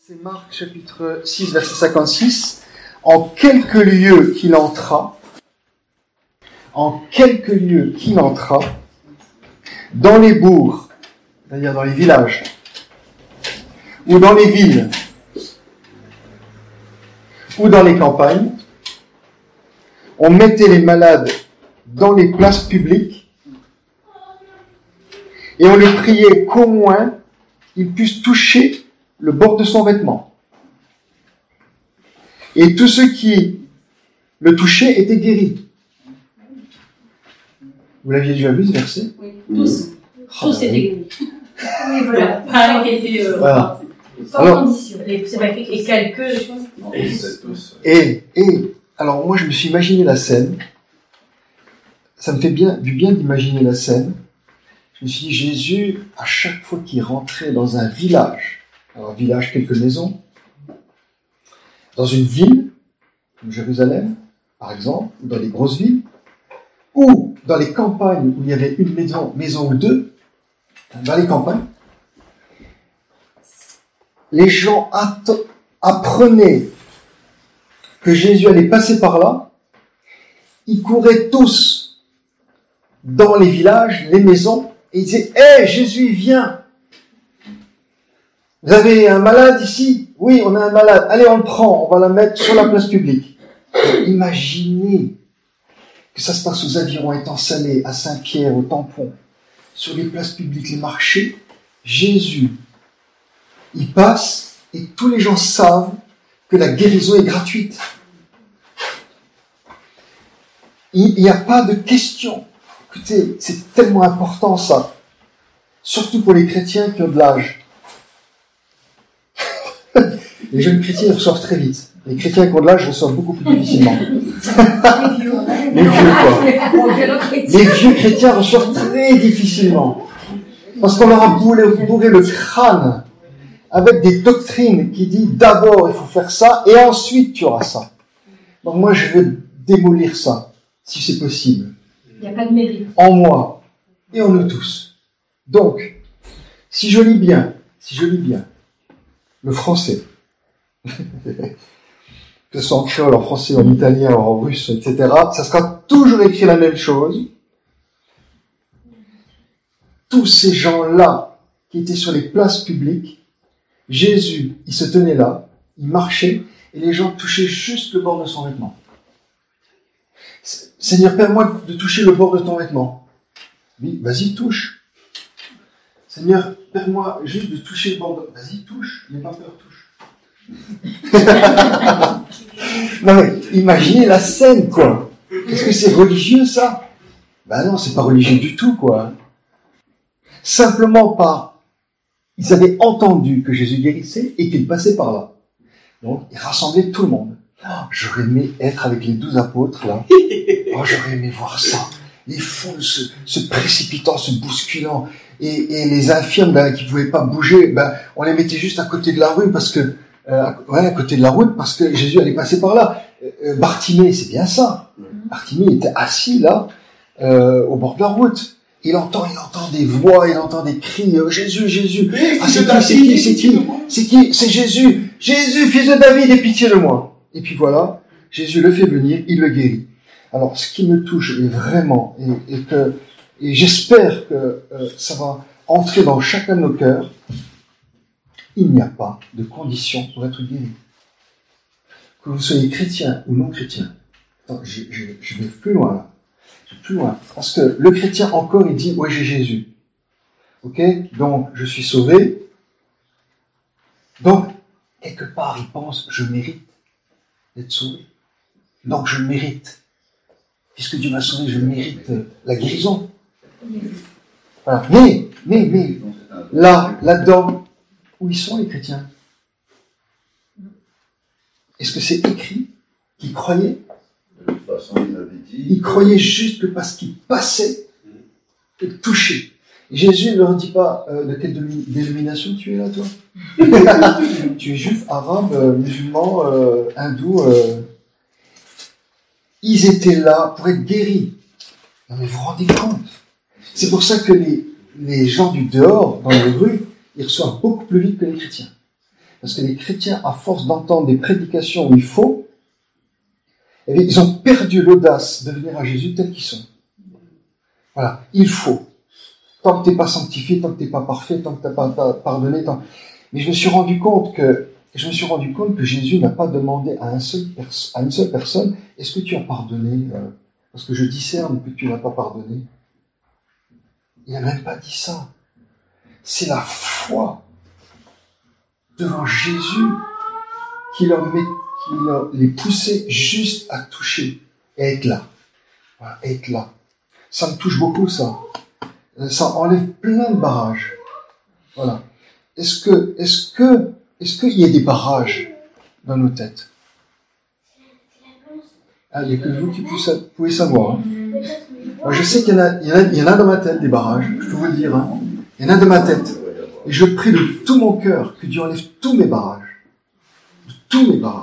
C'est Marc chapitre 6, verset 56. En quelques lieux qu'il entra, dans les bourgs, c'est-à-dire dans les villages, ou dans les villes, ou dans les campagnes, on mettait les malades dans les places publiques et on les priait qu'au moins ils puissent toucher le bord de son vêtement. Et tous ceux qui le touchaient étaient guéris. Vous l'aviez déjà vu ce verset? Oui, tous. Tous étaient guéris. Oui, voilà. Pas été. Voilà. Sans condition. C'est pas écrit. Et quelques. Et alors moi je me suis imaginé la scène. Ça me fait du bien d'imaginer la scène. Je me suis dit, Jésus, à chaque fois qu'il rentrait dans un village, alors village, quelques maisons, dans une ville, comme Jérusalem, par exemple, ou dans les grosses villes, ou dans les campagnes où il y avait une maison ou deux, dans les campagnes, les gens apprenaient que Jésus allait passer par là, ils couraient tous dans les villages, les maisons, et ils disaient « Hé, Jésus, viens ! Vous avez un malade ici? Oui, on a un malade. Allez, on le prend, on va la mettre sur la place publique. » Imaginez que ça se passe aux Avirons, Étang-Salé, à Saint-Pierre, au Tampon, sur les places publiques, les marchés. Jésus, il passe et tous les gens savent que la guérison est gratuite. Il n'y a pas de question. Écoutez, c'est tellement important ça. Surtout pour les chrétiens qui ont de l'âge. Les jeunes chrétiens reçoivent très vite. Les chrétiens qui ont de l'âge reçoivent beaucoup plus difficilement. Les vieux, quoi. Les vieux chrétiens reçoivent très difficilement. Parce qu'on leur a bourré le crâne avec des doctrines qui disent d'abord il faut faire ça et ensuite tu auras ça. Donc moi je veux démolir ça, si c'est possible. Il n'y a pas de mérite. En moi et en nous tous. Donc, si je lis bien le français, que ce soit en créole, en français, en italien, en russe, etc., ça sera toujours écrit la même chose. Tous ces gens-là qui étaient sur les places publiques, Jésus, il se tenait là, il marchait, et les gens touchaient juste le bord de son vêtement. Seigneur, permets-moi de toucher le bord de ton vêtement. Oui, vas-y, touche. Seigneur, permets-moi juste de toucher le bord de... Vas-y, touche, n'aie pas peur, touche. Non mais, imaginez la scène, quoi. Est-ce que c'est religieux, ça? Ben non, c'est pas religieux du tout, quoi. Simplement ils avaient entendu que Jésus guérissait et qu'il passait par là. Donc, il rassemblait tout le monde. Oh, j'aurais aimé être avec les 12 apôtres, là. Oh, j'aurais aimé voir ça. Les foules se précipitant, se bousculant. Et les infirmes, ben, qui pouvaient pas bouger, ben, on les mettait juste à côté de la rue parce que, à côté de la route parce que Jésus allait passer par là. Bartimée, c'est bien ça. Bartimée était assis, là, au bord de la route. Il entend des voix, il entend des cris, Jésus, Jésus. Ah, c'est qui? C'est Jésus. Jésus, fils de David, aie pitié de moi. Et puis voilà, Jésus le fait venir, il le guérit. Alors, ce qui me touche vraiment, et j'espère que ça va entrer dans chacun de nos cœurs, il n'y a pas de condition pour être guéri. Que vous soyez chrétien ou non chrétien. Attends, je vais plus loin là. Plus loin. Parce que le chrétien encore, il dit, ouais, j'ai Jésus. Ok? Donc, je suis sauvé. Donc, quelque part, il pense, je mérite d'être sauvé. Donc, je mérite. Puisque Dieu m'a sauvé, je mérite la guérison. Voilà. Mais, là-dedans, où ils sont les chrétiens? Est-ce que c'est écrit qu'ils croyaient? De toute façon, ils croyaient juste que parce qu'ils passaient, ils touchaient. Jésus ne leur dit pas de quelle dénomination tu es là, toi. Tu es juif, arabe, musulman, hindou. Ils étaient là pour être guéris. Non mais vous vous rendez compte? C'est pour ça que les gens du dehors, dans les rues, ils reçoivent beaucoup plus vite que les chrétiens. Parce que les chrétiens, à force d'entendre des prédications où il faut, eh bien, ils ont perdu l'audace de venir à Jésus tels qu'ils sont. Voilà, il faut. Tant que tu n'es pas sanctifié, tant que tu n'es pas parfait, tant que tu n'as pas pardonné, mais je me suis rendu compte que Jésus n'a pas demandé à une seule personne, est-ce que tu as pardonné parce que je discerne que tu n'as pas pardonné. Il n'a même pas dit ça. C'est la foi devant Jésus qui les poussait juste à toucher et être là. Voilà, être là. Ça me touche beaucoup, ça. Ça enlève plein de barrages. Voilà. Est-ce qu'il y a des barrages dans nos têtes? Ah, il n'y a que vous qui pouvez savoir. Hein. Moi, je sais qu'il y en a dans ma tête, des barrages. Je peux vous le dire. Hein. Il y en a dans ma tête. Et je prie de tout mon cœur que Dieu enlève tous mes barrages. De tous mes barrages.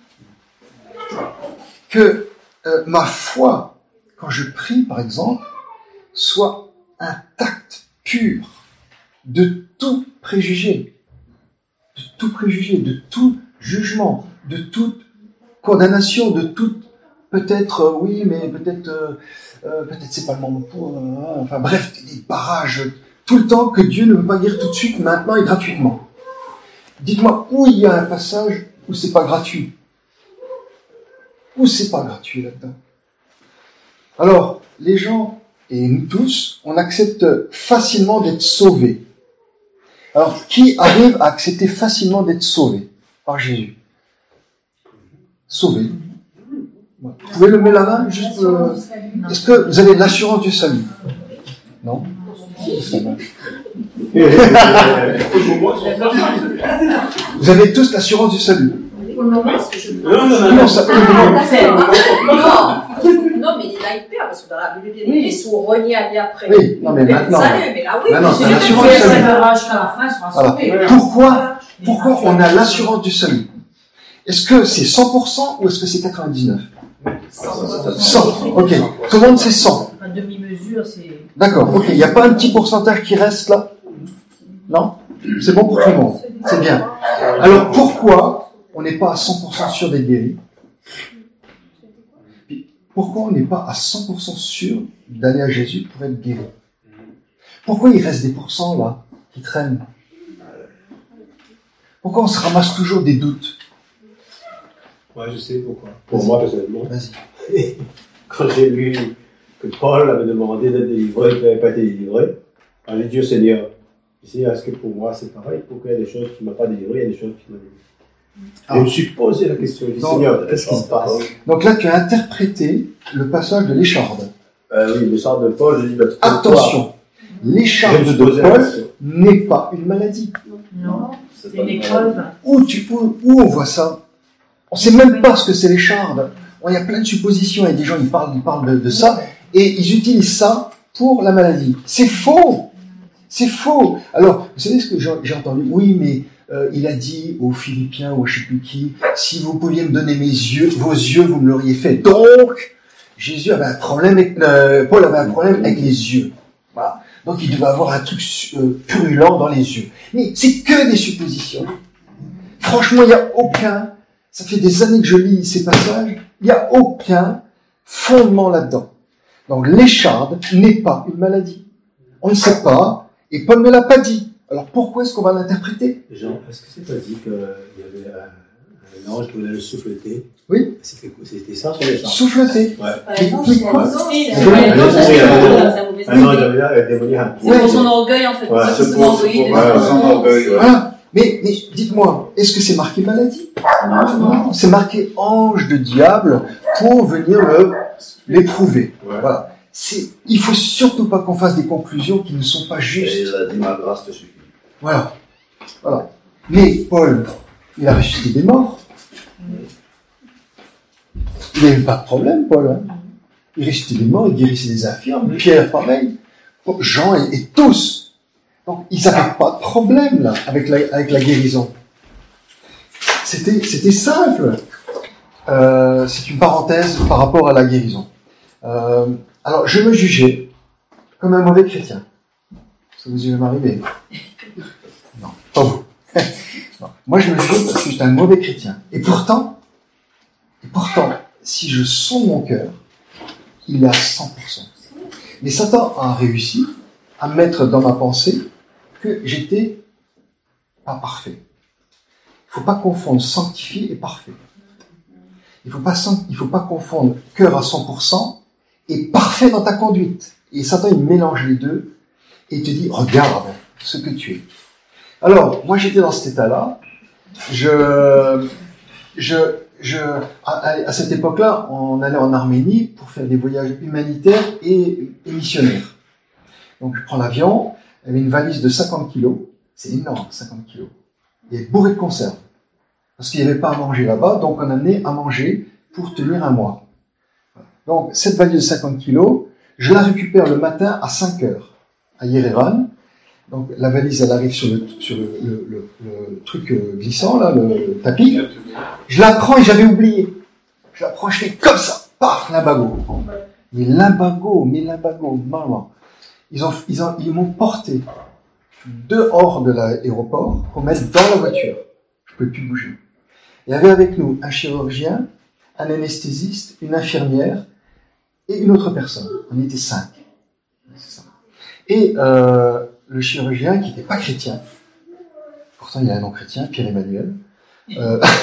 Que ma foi, quand je prie, par exemple, soit intacte, pure, de tout préjugé. De tout préjugé, de tout jugement, de toute condamnation, de toute peut-être oui, mais peut-être c'est pas le moment pour enfin bref, des barrages tout le temps que Dieu ne veut pas dire tout de suite, maintenant et gratuitement. Dites-moi où il y a un passage où c'est pas gratuit. Où c'est pas gratuit là-dedans. Alors, les gens et nous tous, on accepte facilement d'être sauvés. Alors, qui arrive à accepter facilement d'être sauvé par Jésus? Sauvé. Vous pouvez lever la main juste. Est-ce que vous avez l'assurance du salut? Non. Vous avez tous l'assurance du salut. Non, mais il a hyper, parce que dans la Bible, il est sous renié après. Oui, non, mais maintenant. Maintenant, c'est l'assurance du salut. Voilà. Pourquoi on a l'assurance du salut? Est-ce que c'est 100% ou est-ce que c'est 99? 100. Ok. Tout le monde c'est 100. Un demi-mesure, c'est... D'accord. Ok. Il n'y a pas un petit pourcentage qui reste là? Non? C'est bon pour tout le monde. C'est bien. Alors pourquoi on n'est pas à 100% sûr d'être guéri? Pourquoi on n'est pas à 100% sûr d'aller à Jésus pour être guéri? Pourquoi il reste des pourcents là qui traînent? Pourquoi on se ramasse toujours des doutes? Ouais, je sais pourquoi. Pour moi, personnellement. Vas-y. Quand j'ai lu que Paul avait demandé d'être délivré, qu'il n'avait pas été délivré, j'ai dit au Seigneur, est-ce que pour moi c'est pareil? Pourquoi il y a des choses qui ne m'ont pas délivré, il y a des choses qui m'ont délivré? Je me suis posé la question, j'ai dit, Seigneur, qu'est-ce qui se passe? Donc là, tu as interprété le passage de l'écharde. Oui, l'écharde de Paul, je dis, attention, l'écharde de Paul n'est pas une maladie. Non, c'est une épreuve. Où on voit ça? On ne sait même pas ce que c'est l'écharde. Il y a plein de suppositions, et des gens ils parlent de ça, et ils utilisent ça pour la maladie. C'est faux. C'est faux. Alors, vous savez ce que j'ai entendu? Oui, mais il a dit aux Philippiens, ou je ne sais plus qui, si vous pouviez me donner vos yeux, vous me l'auriez fait. Donc, Jésus avait un problème, Paul avait un problème avec les yeux. Voilà. Donc, il devait avoir un truc purulent dans les yeux. Mais c'est que des suppositions. Franchement, il n'y a aucun... Ça fait des années que je lis ces passages, il n'y a aucun fondement là-dedans. Donc l'écharde n'est pas une maladie. On ne sait pas, et Paul ne l'a pas dit. Alors pourquoi est-ce qu'on va l'interpréter? Jean, est-ce que c'est pas dit qu'il y avait un ange qui voulait le souffleter? Oui. C'était ça sur l'écharde? Souffleter. Ouais. Mais quoi? Un ange avait là, elle démonie un peu. C'est pour son orgueil, en fait. Ouais, son orgueil. Voilà. Mais dites-moi, est-ce que c'est marqué maladie? Non, c'est marqué ange de diable pour venir l'éprouver. Ouais. Voilà. Il faut surtout pas qu'on fasse des conclusions qui ne sont pas justes. Et il a dit ma grâce te suffit. Voilà. Mais Paul, il a ressuscité des morts. Il n'avait pas de problème, Paul. Hein. Il ressuscitait des morts, il guérissait des infirmes. Pierre, pareil. Jean et tous. Donc, ils n'avaient pas de problème, là, avec la guérison. C'était simple. C'est une parenthèse par rapport à la guérison. Alors, je me jugeais comme un mauvais chrétien. Ça vous est jamais arrivé? Non, pas vous. Moi, je me juge parce que j'étais un mauvais chrétien. Et pourtant, si je sonde mon cœur, il est à 100%. Mais Satan a réussi à mettre dans ma pensée que j'étais pas parfait. Il ne faut pas confondre sanctifié et parfait. Il ne faut pas confondre cœur à 100% et parfait dans ta conduite. Et Satan, il mélange les deux et il te dit, regarde ce que tu es. Alors, moi, j'étais dans cet état-là. À cette époque-là, on allait en Arménie pour faire des voyages humanitaires et missionnaires. Donc, je prends l'avion, il y avait une valise de 50 kilos. C'est énorme, 50 kilos. Il y avait bourré de conserves. Parce qu'il n'y avait pas à manger là-bas, donc on amenait à manger pour tenir un mois. Donc, cette valise de 50 kilos, je la récupère le matin à 5 heures, à Yerevan. Donc, la valise, elle arrive sur le truc glissant, là, le tapis. Je la prends et j'avais oublié. Je la prends, je fais comme ça. Paf, limbago. Mais limbago, maman. Ils m'ont porté dehors de l'aéroport pour mettre dans la voiture. Je ne pouvais plus bouger. Il y avait avec nous un chirurgien, un anesthésiste, une infirmière et une autre personne. On était 5. C'est ça. Et le chirurgien, qui n'était pas chrétien, pourtant il a un nom chrétien, Pierre-Emmanuel, il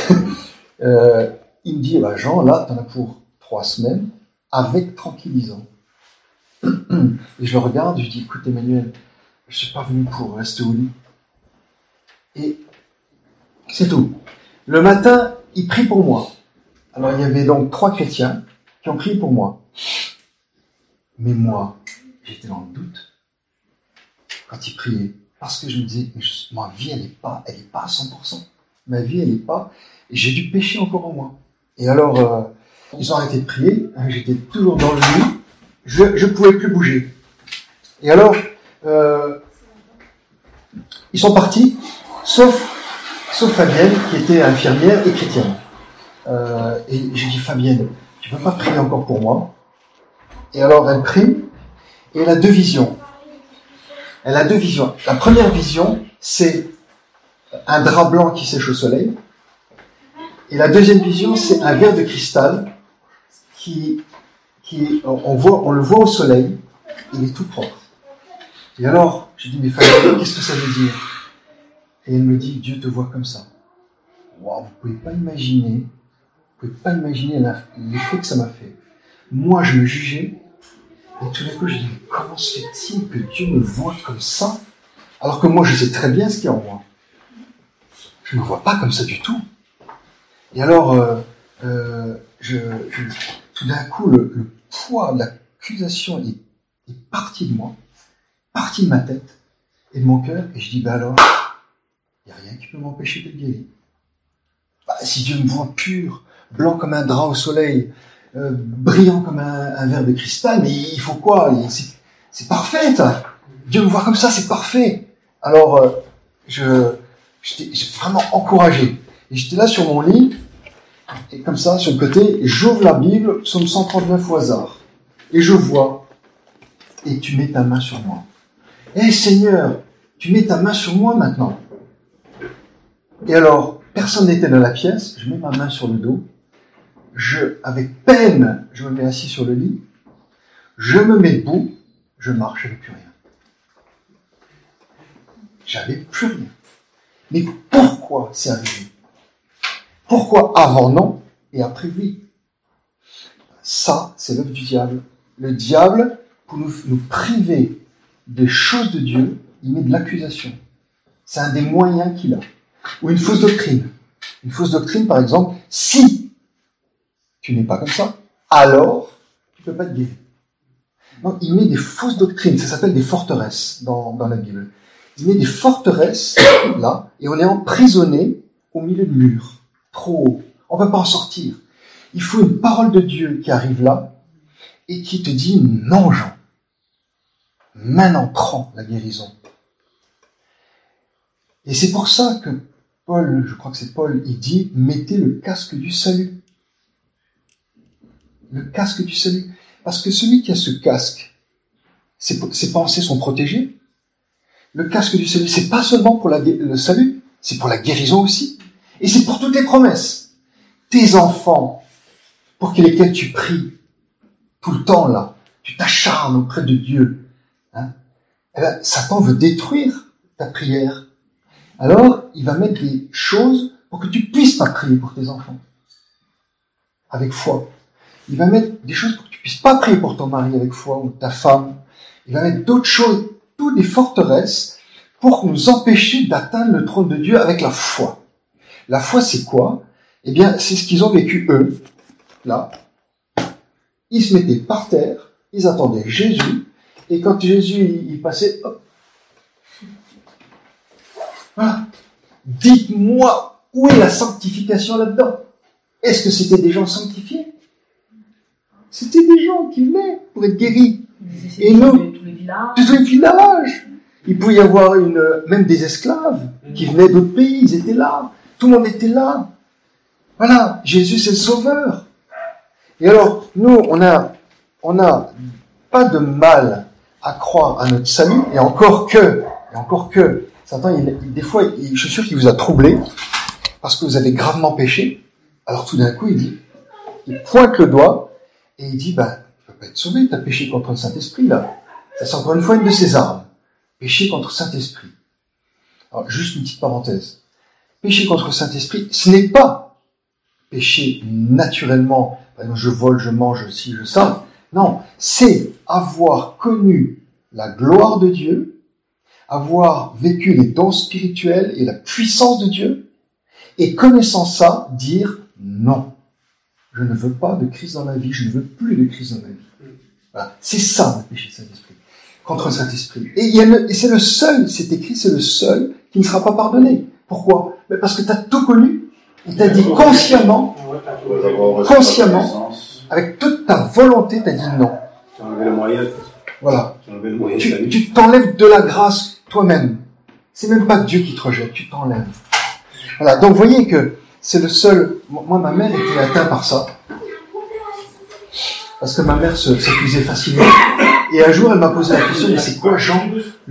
me dit, bah, Jean, là, t'en as pour 3 semaines, avec tranquillisant. Et je le regarde, je dis, écoute Emmanuel, je suis pas venu pour rester au lit. Et c'est tout. Le matin, il prie pour moi. Alors il y avait donc 3 chrétiens qui ont prié pour moi. Mais moi, j'étais dans le doute quand il priait. Parce que je me disais, mais ma vie, elle est pas à 100%. Ma vie, elle est pas, et j'ai du péché encore en moi. Et alors, ils ont arrêté de prier, j'étais toujours dans le lit, je pouvais plus bouger. Et alors, ils sont partis, sauf Fabienne, qui était infirmière et chrétienne. Et j'ai dit, Fabienne, tu peux pas prier encore pour moi? Et alors, elle prie, et elle a 2 visions. La première vision, c'est un drap blanc qui sèche au soleil. Et la deuxième vision, c'est un verre de cristal on le voit au soleil, il est tout propre. Et alors, je dis, mais Fabienne, qu'est-ce que ça veut dire? Et elle me dit, Dieu te voit comme ça. Wow, vous pouvez pas imaginer l'effet que ça m'a fait. Moi, je me jugeais, et tout d'un coup, je dis, comment se fait-il que Dieu me voit comme ça, alors que moi, je sais très bien ce qu'il y a en moi. Je ne me vois pas comme ça du tout. Et alors, tout d'un coup, le poids de l'accusation est parti de moi, parti de ma tête et de mon cœur, et je dis, alors, il n'y a rien qui peut m'empêcher d'être guéri. Si Dieu me voit pur, blanc comme un drap au soleil, brillant comme un verre de cristal, mais il faut quoi? C'est parfait, ça. Dieu me voit comme ça, c'est parfait. Alors, j'étais vraiment encouragé. Et j'étais là sur mon lit, et comme ça, sur le côté, j'ouvre la Bible, psaume 139 au hasard. Et je vois, et tu mets ta main sur moi. Seigneur, tu mets ta main sur moi maintenant. Et alors, personne n'était dans la pièce, je mets ma main sur le dos, avec peine, je me mets assis sur le lit, je me mets debout, je marche, j'avais plus rien. J'avais plus rien. Mais pourquoi c'est arrivé? Pourquoi avant non et après oui? Ça, c'est l'œuvre du diable. Le diable, pour nous priver des choses de Dieu, il met de l'accusation. C'est un des moyens qu'il a. Ou une fausse doctrine. Une fausse doctrine, par exemple, si tu n'es pas comme ça, alors tu ne peux pas te guérir. Donc, il met des fausses doctrines, ça s'appelle des forteresses dans la Bible. Il met des forteresses là, et on est emprisonné au milieu de murs, trop haut. On ne peut pas en sortir. Il faut une parole de Dieu qui arrive là et qui te dit non, Jean. Maintenant, prends la guérison. Et c'est pour ça que Paul, je crois que c'est Paul, il dit mettez le casque du salut. Le casque du salut. Parce que celui qui a ce casque, ses pensées sont protégées. Le casque du salut, c'est pas seulement pour le salut, c'est pour la guérison aussi, et c'est pour toutes les promesses. Tes enfants, pour lesquels tu pries tout le temps là, tu t'acharnes auprès de Dieu, hein, eh bien, Satan veut détruire ta prière. Alors, il va mettre des choses pour que tu puisses pas prier pour tes enfants. Avec foi. Il va mettre des choses pour que tu puisses pas prier pour ton mari avec foi ou ta femme. Il va mettre d'autres choses, toutes des forteresses pour nous empêcher d'atteindre le trône de Dieu avec la foi. La foi, c'est quoi? Eh bien, c'est ce qu'ils ont vécu eux. Là. Ils se mettaient par terre, ils attendaient Jésus, et quand Jésus il passait, hop. Voilà. Dites-moi, où est la sanctification là-dedans? Est-ce que c'était des gens sanctifiés? C'était des gens qui venaient pour être guéris. Et nous, de tous les villages. Il pouvait y avoir même des esclaves qui venaient d'autres pays, ils étaient là. Tout le monde était là. Voilà, Jésus c'est le sauveur. Et alors, nous, on a pas de mal à croire à notre salut, et encore que, Satan, des fois, je suis sûr qu'il vous a troublé, parce que vous avez gravement péché. Alors tout d'un coup, il pointe le doigt, et il dit, tu peux pas être sauvé, tu as péché contre le Saint-Esprit, là. Ça, c'est encore une fois une de ses armes. Péché contre le Saint-Esprit. Alors, juste une petite parenthèse. Péché contre le Saint-Esprit, ce n'est pas péché naturellement, par exemple, je vole, je mange, ci, je ça. Non, c'est avoir connu la gloire de Dieu, avoir vécu les dons spirituels et la puissance de Dieu, et connaissant ça, dire non. Je ne veux pas de Christ dans ma vie, je ne veux plus de Christ dans ma vie. Voilà. C'est ça le péché de Saint-Esprit, contre le Saint-Esprit. Et c'est le seul, c'est écrit, c'est le seul qui ne sera pas pardonné. Pourquoi? Parce que tu as tout connu, et tu as dit consciemment, avec toute ta volonté, tu as dit non. Tu as enlevé le moyen. Voilà. Tu t'enlèves de la grâce toi-même. C'est même pas Dieu qui te rejette, tu t'enlèves. Voilà. Donc, vous voyez que c'est le seul. Moi, ma mère était atteinte par ça. Parce que ma mère s'accusait facilement. Et un jour, elle m'a posé la question, mais c'est quoi, Jean,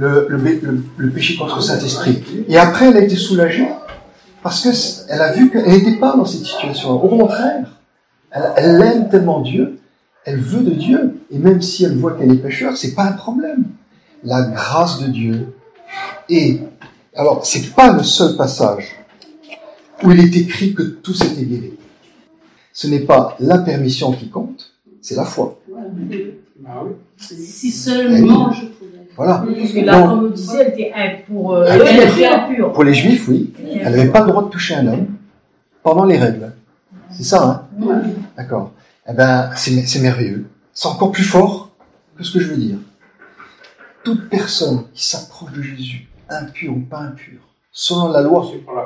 le péché contre le Saint-Esprit? Et après, elle a été soulagée. Parce qu'elle a vu qu'elle n'était pas dans cette situation. Au contraire, elle aime tellement Dieu, elle veut de Dieu. Et même si elle voit qu'elle est pécheur, c'est pas un problème. La grâce de Dieu. Et, alors, c'est pas le seul passage où il est écrit que tout s'était guéri. Ce n'est pas la permission qui compte, c'est la foi. Ah oui. Si seulement je pouvais. Voilà. Parce que là, comme on disait, elle était impure. Pour les Juifs, oui. Elle n'avait pas le droit de toucher un homme pendant les règles. C'est ça, hein? Oui. D'accord. Eh ben, c'est merveilleux. C'est encore plus fort que ce que je veux dire. Toute personne qui s'approche de Jésus, impur ou pas impur, selon la loi,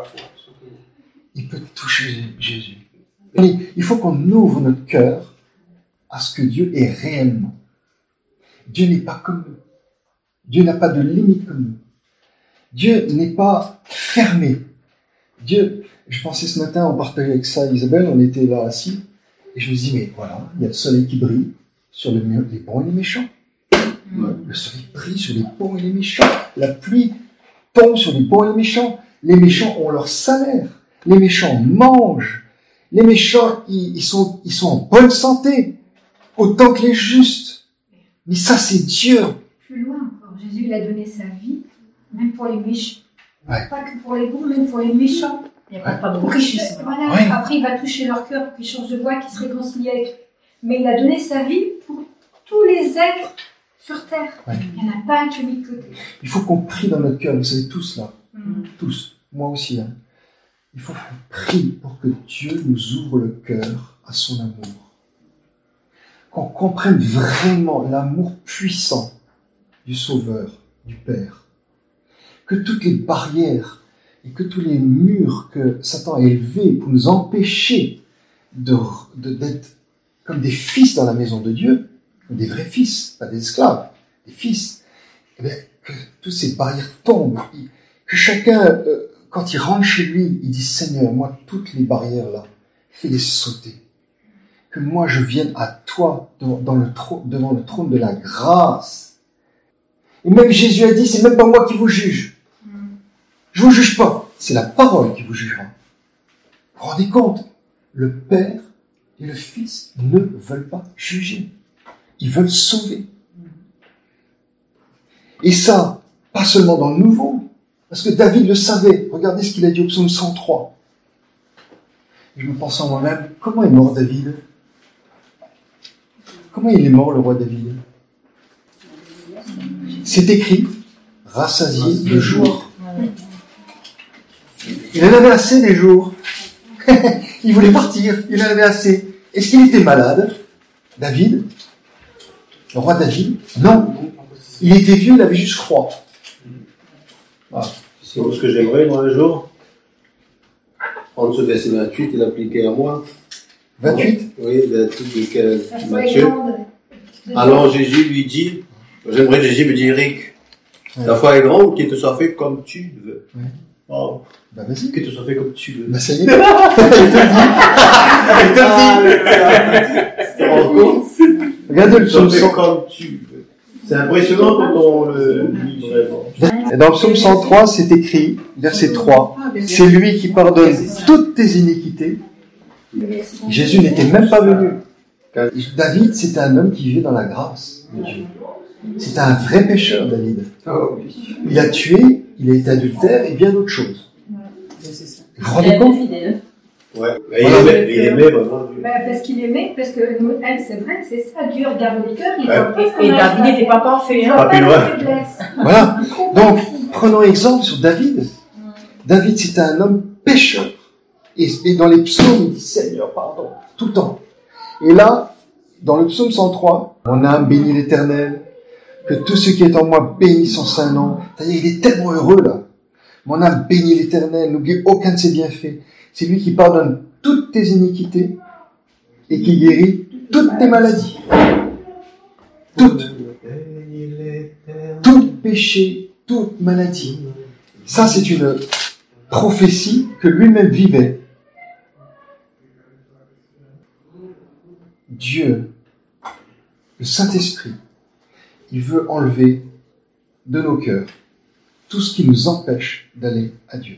il peut toucher Jésus. Il faut qu'on ouvre notre cœur à ce que Dieu est réellement. Dieu n'est pas comme nous. Dieu n'a pas de limite comme nous. Dieu n'est pas fermé. Dieu, je pensais ce matin, on partageait avec ça, Isabelle, on était là assis, et je me dis, mais voilà, il y a le soleil qui brille sur les bons et les méchants. Le soleil brille sur les bons et les méchants. La pluie tombe sur les bons et les méchants. Les méchants ont leur salaire. Les méchants mangent. Les méchants, ils sont en bonne santé, autant que les justes. Mais ça, c'est Dieu. Plus loin encore, Jésus, il a donné sa vie, même pour les méchants. Ouais. Pas que pour les bons, même pour les méchants. Il n'y a pas de richesse. Voilà. Ouais. Après, il va toucher leur cœur pour qu'ils changent de voie, qu'ils se réconcilient avec lui. Mais il a donné sa vie pour tous les êtres sur terre. Ouais. Il n'y en a pas un qui est mis de côté. Il faut qu'on prie dans notre cœur, vous savez, tous là. Tous. Moi aussi. Hein. Il faut qu'on prie pour que Dieu nous ouvre le cœur à son amour. Qu'on comprenne vraiment l'amour puissant du Sauveur, du Père. Que toutes les barrières et que tous les murs que Satan a élevés pour nous empêcher d'être comme des fils dans la maison de Dieu, des vrais fils, pas des esclaves, des fils, eh bien, que toutes ces barrières tombent, que chacun, quand il rentre chez lui, il dit « Seigneur, moi, toutes les barrières là, fais-les sauter. Que moi, je vienne à toi devant le trône de la grâce. » Et même Jésus a dit « C'est même pas moi qui vous juge. Je vous juge pas. c'est la parole qui vous jugera. Vous vous rendez compte? Le Père et le Fils ne veulent pas juger. Ils veulent sauver. Et ça, pas seulement dans le Nouveau, parce que David le savait. Regardez ce qu'il a dit au psaume 103. Je me pense en moi-même, comment est mort David? Comment il est mort, le roi David? C'est écrit, rassasié de jours. Il en avait assez des jours. Il voulait partir, il en avait assez. Est-ce qu'il était malade, David? Le roi David? Non. Il était vieux, il avait juste froid. Voilà. C'est ce que j'aimerais, moi, un jour. Prendre ce verset 28 et l'appliquer à moi. 28? Oui, le truc de Matthieu. Alors Jésus lui dit, j'aimerais que Jésus me dise, Eric, la foi est grande, qu'il te soit fait comme tu veux. Ouais. Oh. Bah vas-y. Qu'il te soit fait comme tu veux. Bah ça y est. Il te Tu te rends compte? Regardez le psaume fait 100. comme tu veux. C'est impressionnant quand on le lit vraiment. Dans le psaume 103, c'est écrit, verset 3, c'est lui qui pardonne toutes tes iniquités. Jésus n'était même pas venu. David, c'était un homme qui vivait dans la grâce de Dieu. C'était un vrai pécheur, David. Il a tué, il a été adultère et bien d'autres choses. Vous vous rendez compte? Ouais. Il aimait vraiment Dieu. Parce qu'il aimait, parce que elle, c'est vrai, c'est ça, Dieu regarde le cœur, il Ouais. voit pas ce qu'on Et a David fait. n'était pas parfait. Il Hein. voit Pas pas plus nos loin. faiblesses. Voilà. Donc, prenons exemple sur David. David, c'était un homme pécheur. Et dans les psaumes, il dit Seigneur, pardon, tout le temps. Et là, dans le psaume 103, mon âme bénit l'Éternel, que tout ce qui est en moi bénisse son saint nom. C'est-à-dire, il est tellement heureux là. Mon âme bénit l'Éternel, n'oublie aucun de ses bienfaits. C'est lui qui pardonne toutes tes iniquités et qui guérit toutes tes maladies. Toutes. Tout péché, toute maladie. Ça, c'est une prophétie que lui-même vivait. Dieu, le Saint-Esprit, il veut enlever de nos cœurs tout ce qui nous empêche d'aller à Dieu.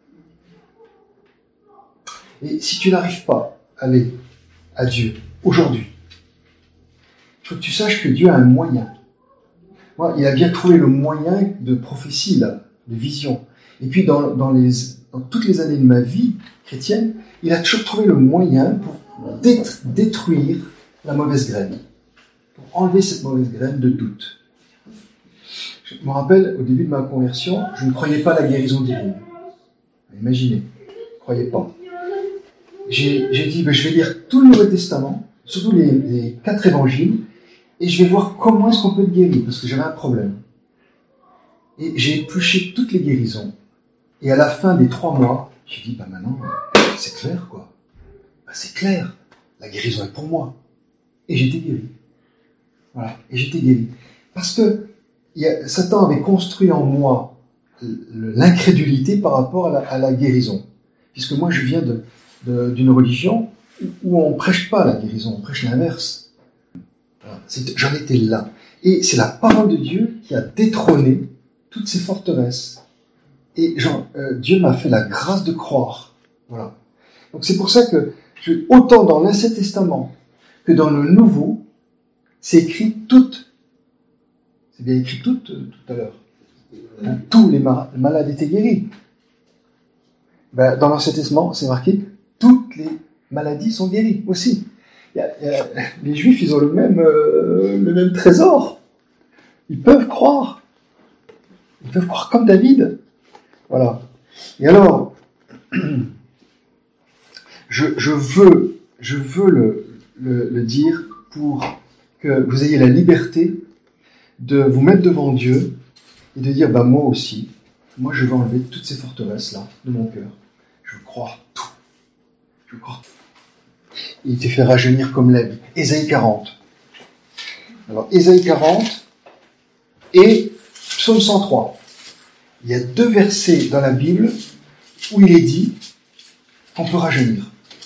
Et si tu n'arrives pas à aller à Dieu aujourd'hui, il faut que tu saches que Dieu a un moyen. Moi, il a bien trouvé le moyen de prophétie, là, de vision. Et puis, dans toutes les années de ma vie chrétienne, il a toujours trouvé le moyen pour détruire la mauvaise graine, pour enlever cette mauvaise graine de doute. Je me rappelle, au début de ma conversion, je ne croyais pas à la guérison divine. Imaginez, je ne croyais pas. J'ai dit, je vais lire tout le Nouveau Testament, surtout les 4 évangiles, et je vais voir comment est-ce qu'on peut être guéri, parce que j'avais un problème. Et j'ai épluché toutes les guérisons. Et à la fin des 3 mois, j'ai dit, maintenant, c'est clair, quoi. C'est clair. La guérison est pour moi. Et j'étais guéri. Voilà. Et j'étais guéri. Parce que Satan avait construit en moi l'incrédulité par rapport à la guérison. Puisque moi, je viens d'une religion où on prêche pas la guérison, on prêche l'inverse. Voilà. J'en étais là. Et c'est la parole de Dieu qui a détrôné toutes ces forteresses. Et Dieu m'a fait la grâce de croire. Voilà. Donc c'est pour ça que, autant dans l'Ancien Testament que dans le Nouveau, c'est écrit toutes. C'est bien écrit toutes tout à l'heure. Donc, tous les malades étaient guéris. Dans l'Ancien Testament, c'est marqué toutes les maladies sont guéries aussi. Les Juifs, ils ont le même trésor. Ils peuvent croire. Ils peuvent croire comme David. Voilà. Et alors, je veux le dire pour que vous ayez la liberté de vous mettre devant Dieu et de dire, moi aussi, moi je veux enlever toutes ces forteresses-là de mon cœur. Je veux croire tout. Je veux croire tout. Il te fait rajeunir comme l'herbe. Ésaïe 40. Alors, Ésaïe 40 et Psaume 103. Il y a 2 versets dans la Bible où il est dit qu'on peut rajeunir.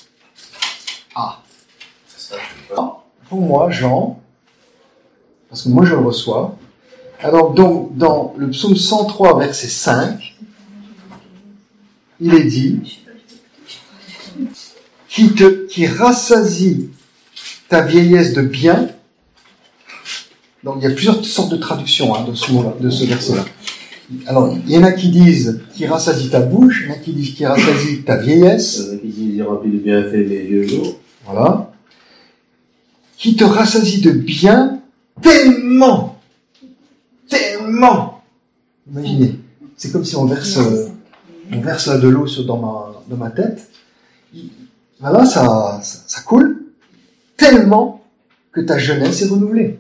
Pour moi, Jean, parce que moi je le reçois, alors donc dans le psaume 103, verset 5, il est dit, qui rassasie ta vieillesse de bien. Donc il y a plusieurs sortes de traductions de ce verset-là. Alors, il y en a qui disent qui rassasie ta bouche, il y en a qui disent qui rassasie ta vieillesse. Il y en a qui disent rempli de bienfaits mes vieux jours. Voilà. Qui te rassasie de bien tellement. Imaginez, c'est comme si on verse là de l'eau dans ma tête. Voilà, ça coule tellement que ta jeunesse est renouvelée.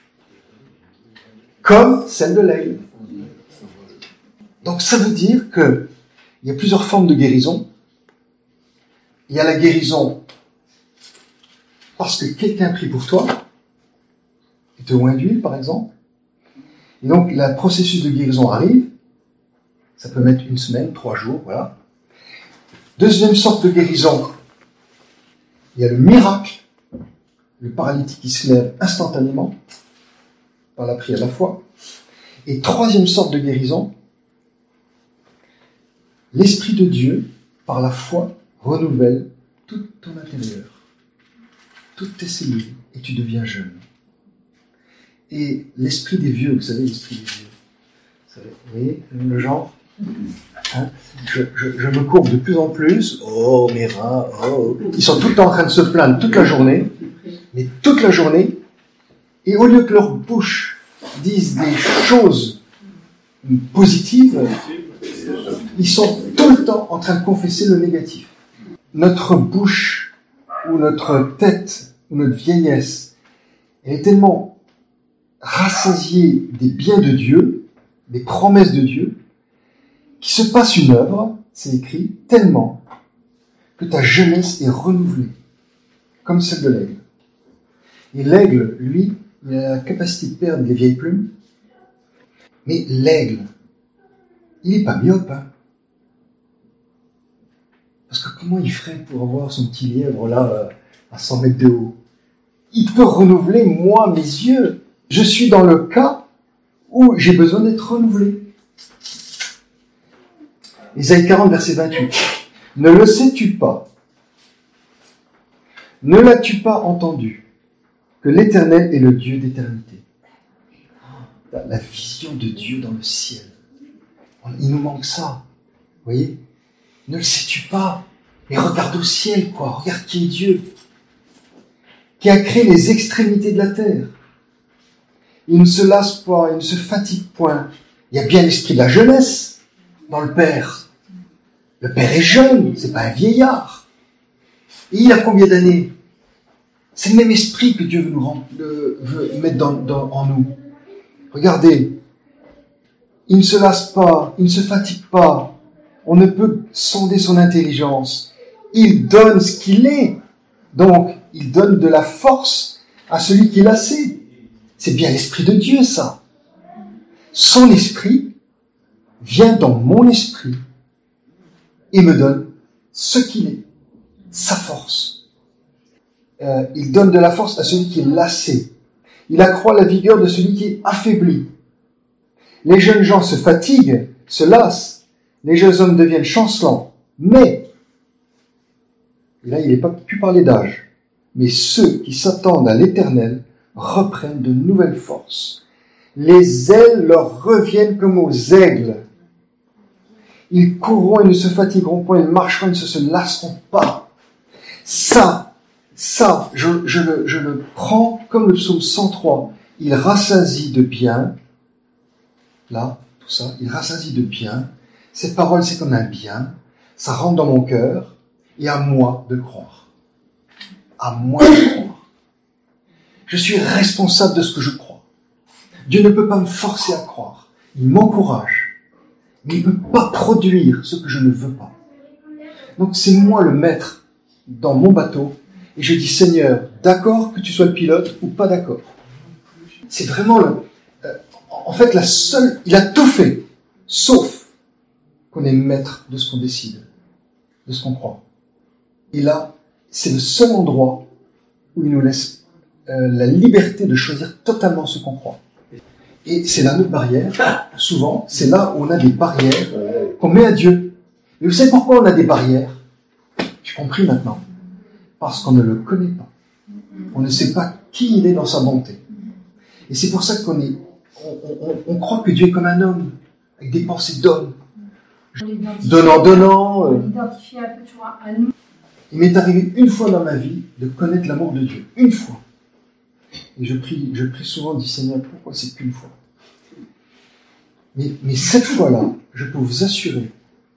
Comme celle de l'aigle. Donc ça veut dire que il y a plusieurs formes de guérison. Il y a la guérison parce que quelqu'un prie pour toi, il te oint d'huile par exemple. Et donc le processus de guérison arrive. Ça peut mettre 1 semaine, 3 jours, voilà. Deuxième sorte de guérison, il y a le miracle. Le paralytique qui se lève instantanément par la prière à la foi. Et troisième sorte de guérison, l'Esprit de Dieu, par la foi, renouvelle tout ton intérieur, toutes tes cellules, et tu deviens jeune. Et l'esprit des vieux, vous savez, l'esprit des vieux, vous voyez le genre, hein, je me courbe de plus en plus, oh mes reins, oh. Ils sont tout le temps en train de se plaindre toute la journée, mais toute la journée, et au lieu que leur bouche dise des choses positives, ils sont tout le temps en train de confesser le négatif. Notre bouche, ou notre tête, ou notre vieillesse, elle est tellement rassasiée des biens de Dieu, des promesses de Dieu, qu'il se passe une œuvre, c'est écrit, tellement que ta jeunesse est renouvelée, comme celle de l'aigle. Et l'aigle, lui, il a la capacité de perdre les vieilles plumes, mais l'aigle, il n'est pas myope, hein. Parce que comment il ferait pour avoir son petit lièvre là, à 100 mètres de haut? Il peut renouveler, moi, mes yeux. Je suis dans le cas où j'ai besoin d'être renouvelé. Isaïe 40, verset 28. Ne le sais-tu pas? Ne l'as-tu pas entendu? Que l'Éternel est le Dieu d'éternité. La vision de Dieu dans le ciel. Il nous manque ça. Vous voyez? Ne le sais-tu pas? Mais regarde au ciel, quoi. Regarde qui est Dieu. Qui a créé les extrémités de la terre. Il ne se lasse pas, il ne se fatigue point. Il y a bien l'esprit de la jeunesse dans le Père. Le Père est jeune, c'est pas un vieillard. Et il a combien d'années? C'est le même esprit que Dieu veut mettre en nous. Regardez. Il ne se lasse pas, il ne se fatigue pas. On ne peut sonder son intelligence. Il donne ce qu'il est. Donc, il donne de la force à celui qui est lassé. C'est bien l'Esprit de Dieu, ça. Son esprit vient dans mon esprit et me donne ce qu'il est, sa force. Il donne de la force à celui qui est lassé. Il accroît la vigueur de celui qui est affaibli. Les jeunes gens se fatiguent, se lassent. Les jeunes hommes deviennent chancelants. Mais, et là il n'est pas plus parler d'âge, mais ceux qui s'attendent à l'Éternel reprennent de nouvelles forces. Les ailes leur reviennent comme aux aigles. Ils courront et ne se fatigueront point, ils marcheront et ne se lasseront pas. Ça, je le prends comme le psaume 103. Il rassasie de bien, là, tout ça, il rassasie de bien. Cette parole, c'est comme un bien. Ça rentre dans mon cœur et à moi de croire. À moi de croire. Je suis responsable de ce que je crois. Dieu ne peut pas me forcer à croire. Il m'encourage. Mais il ne peut pas produire ce que je ne veux pas. Donc c'est moi le maître dans mon bateau et je dis Seigneur, d'accord que tu sois le pilote ou pas d'accord. C'est vraiment en fait il a tout fait, sauf qu'on est maître de ce qu'on décide, de ce qu'on croit. Et là, c'est le seul endroit où il nous laisse la liberté de choisir totalement ce qu'on croit. Et c'est là notre barrière, souvent, c'est là où on a des barrières qu'on met à Dieu. Mais vous savez pourquoi on a des barrières? J'ai compris maintenant. Parce qu'on ne le connaît pas. On ne sait pas qui il est dans sa bonté. Et c'est pour ça on croit que Dieu est comme un homme, avec des pensées d'homme. Donnant. On l'identifie un peu toujours à nous. Il m'est arrivé une fois dans ma vie de connaître l'amour de Dieu. Une fois. Et je prie souvent, dis Seigneur, pourquoi c'est qu'une fois? Mais cette fois-là, je peux vous assurer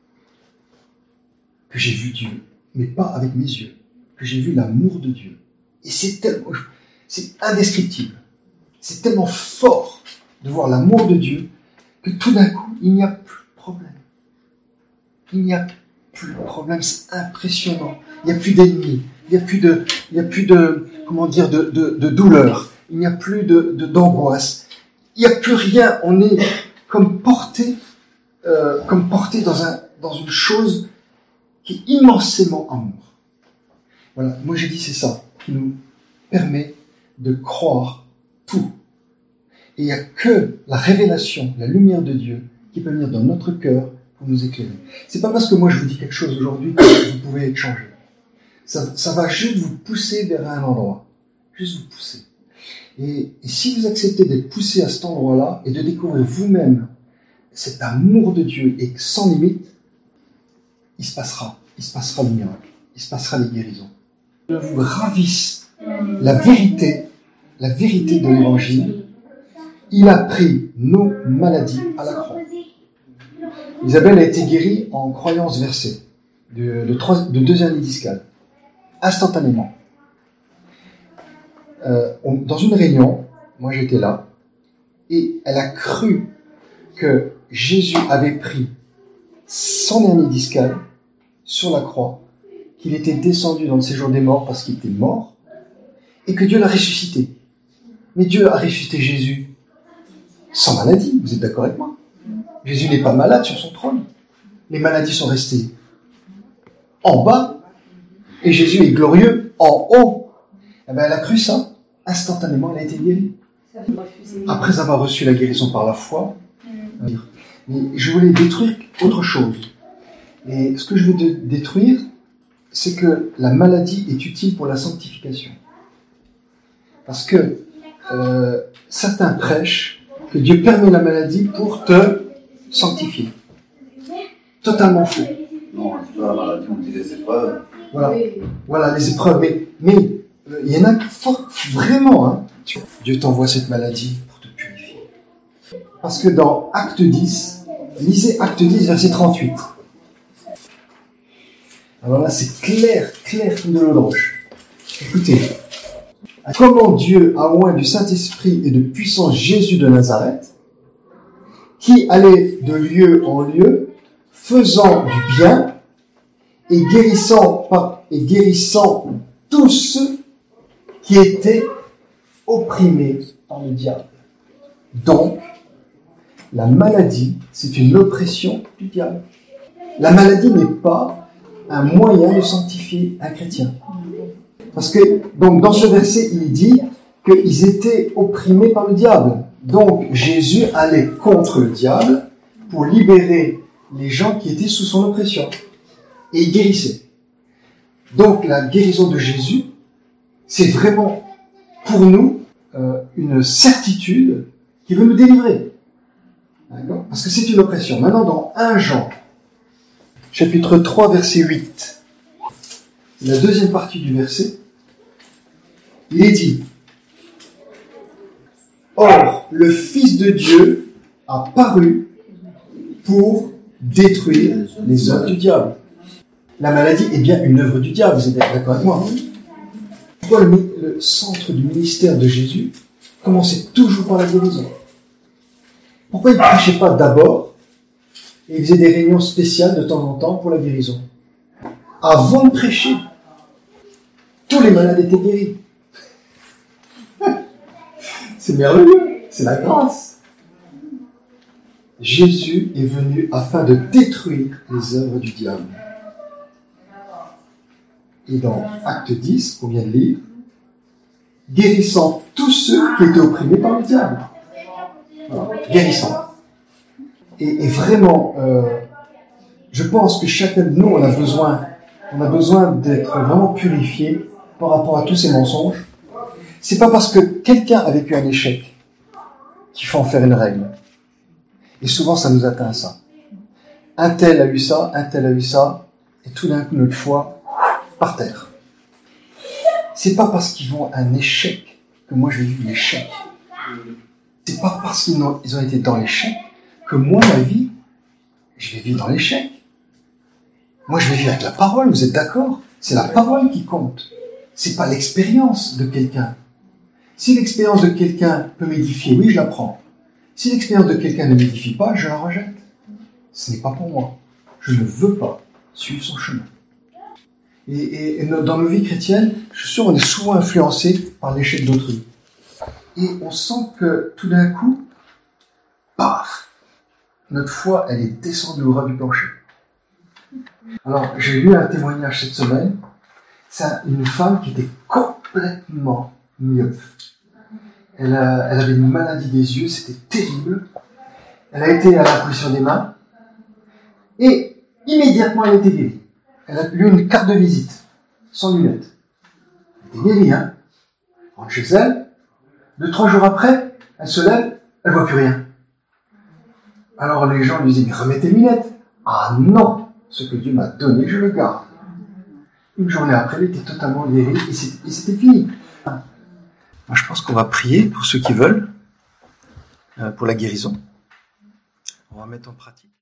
que j'ai vu Dieu, mais pas avec mes yeux, que j'ai vu l'amour de Dieu. Et c'est indescriptible. C'est tellement fort de voir l'amour de Dieu que tout d'un coup, il n'y a plus de problème. Il n'y a plus de problème, c'est impressionnant. Il n'y a plus d'ennemis, il n'y a plus de douleur, il n'y a plus d'angoisse. Il n'y a plus rien, on est comme porté dans une chose qui est immensément amour. Voilà, moi j'ai dit c'est ça qui nous permet de croire tout. Et il n'y a que la révélation, la lumière de Dieu qui peut venir dans notre cœur pour nous éclairer. C'est pas parce que moi je vous dis quelque chose aujourd'hui que vous pouvez être changé. Ça va juste vous pousser vers un endroit. Juste vous pousser. Et si vous acceptez d'être poussé à cet endroit-là et de découvrir vous-même cet amour de Dieu et sans limite, il se passera le miracle. Il se passera les guérisons. Je vous ravisse la vérité de l'évangile. Il a pris nos maladies à la croix. Isabelle a été guérie en croyant ce verset de 2 hernies discales. Instantanément. Dans une réunion, moi j'étais là, et elle a cru que Jésus avait pris son hernie discale sur la croix, qu'il était descendu dans le séjour des morts parce qu'il était mort, et que Dieu l'a ressuscité. Mais Dieu a ressuscité Jésus sans maladie, vous êtes d'accord avec moi? Jésus n'est pas malade sur son trône. Les maladies sont restées en bas, et Jésus est glorieux en haut. Eh bien, elle a cru ça. Instantanément, elle a été guérie. Après avoir reçu la guérison par la foi. Mais je voulais détruire autre chose. Et ce que je veux détruire, c'est que la maladie est utile pour la sanctification. Parce que certains prêchent que Dieu permet la maladie pour te sanctifier. Totalement faux. Non, c'est pas la maladie, on dit les épreuves. Voilà les épreuves. Mais il y en a vraiment. Hein. Dieu t'envoie cette maladie pour te purifier. Parce que dans Acte 10, lisez Acte 10, verset 38. Alors là, c'est clair comme de l'eau de roche. Écoutez. Comment Dieu a oint du Saint-Esprit et de puissance Jésus de Nazareth, qui allait de lieu en lieu, faisant du bien et guérissant tous ceux qui étaient opprimés par le diable. Donc, la maladie, c'est une oppression du diable. La maladie n'est pas un moyen de sanctifier un chrétien. Parce que, donc, dans ce verset, il dit qu'ils étaient opprimés par le diable. Donc, Jésus allait contre le diable pour libérer les gens qui étaient sous son oppression. Et il guérissait. Donc, la guérison de Jésus, c'est vraiment, pour nous, une certitude qui veut nous délivrer. D'accord ? Parce que c'est une oppression. Maintenant, dans 1 Jean, chapitre 3, verset 8, la deuxième partie du verset, il est dit: Or, le Fils de Dieu a paru pour détruire les œuvres du diable. La maladie est bien une œuvre du diable, vous êtes d'accord avec moi? Pourquoi le centre du ministère de Jésus commençait toujours par la guérison? Pourquoi il ne prêchait pas d'abord et il faisait des réunions spéciales de temps en temps pour la guérison? Avant de prêcher, tous les malades étaient guéris. C'est merveilleux, c'est la grâce. Jésus est venu afin de détruire les œuvres du diable. Et dans Acte 10, qu'on vient de lire, guérissant tous ceux qui étaient opprimés par le diable. Voilà, guérissant. Et vraiment, Je pense que chacun de nous, on a besoin d'être vraiment purifié par rapport à tous ces mensonges. C'est pas parce que quelqu'un a vécu un échec qu'il faut en faire une règle. Et souvent, ça nous atteint ça. Un tel a eu ça, et tout d'un coup, notre foi, par terre. C'est pas parce qu'ils vont un échec que moi je vais vivre l'échec. C'est pas parce qu'ils ont été dans l'échec que moi, ma vie, je vais vivre dans l'échec. Moi, je vais vivre avec la parole, vous êtes d'accord? C'est la parole qui compte. C'est pas l'expérience de quelqu'un. Si l'expérience de quelqu'un peut m'édifier, oui, je la prends. Si l'expérience de quelqu'un ne m'édifie pas, je la rejette. Ce n'est pas pour moi. Je ne veux pas suivre son chemin. Et dans nos vies chrétiennes, je suis sûr, on est souvent influencé par l'échec d'autrui. Et on sent que tout d'un coup, paf, notre foi, elle est descendue au ras du plancher. Alors, j'ai lu un témoignage cette semaine. C'est une femme qui était complètement myope. Elle avait une maladie des yeux, c'était terrible. Elle a été à l'impression des mains. Et immédiatement, elle était guérie. Elle a eu une carte de visite, sans lunettes. Elle était guérie, hein. Elle rentre chez elle. 2-3 jours après, elle se lève, elle voit plus rien. Alors les gens lui disent, mais remettez les lunettes. Ah non, ce que Dieu m'a donné, je le garde. Une journée après, elle était totalement guérie et c'était fini. Moi, je pense qu'on va prier pour ceux qui veulent, pour la guérison. On va mettre en pratique.